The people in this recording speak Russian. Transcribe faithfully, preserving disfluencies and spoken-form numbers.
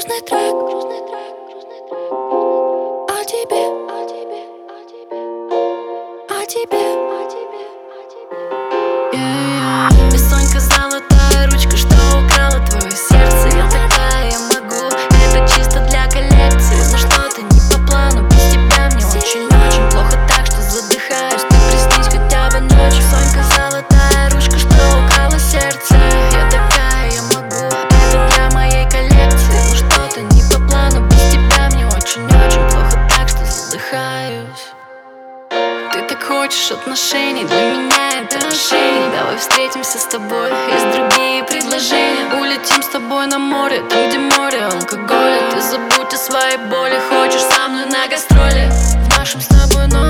грустный трек, грустный трек, грустный трек. А тебе, а тебе, а тебе, а тебе, а тебе, а тебе. Yeah, yeah. Бессонька, золотая ручка, что украла твое сердце. Я такая, я могу, это чисто для коллекции. Но что-то не по плану, без тебя мне очень-очень плохо, так что задыхаюсь. Ты приснись хотя бы ночью. Сонька, золотая ручка, что украла сердце. Я такая, я могу, это для моей коллекции. Но что-то не по плану, без тебя мне очень-очень плохо, так что задыхаюсь. Ты так хочешь отношений, для меня это решение. Давай встретимся с тобой, есть другие предложения. Улетим с тобой на море, там где море алкоголя. Ты забудь о своей боли, хочешь со мной на гастроли. В нашем с тобой номере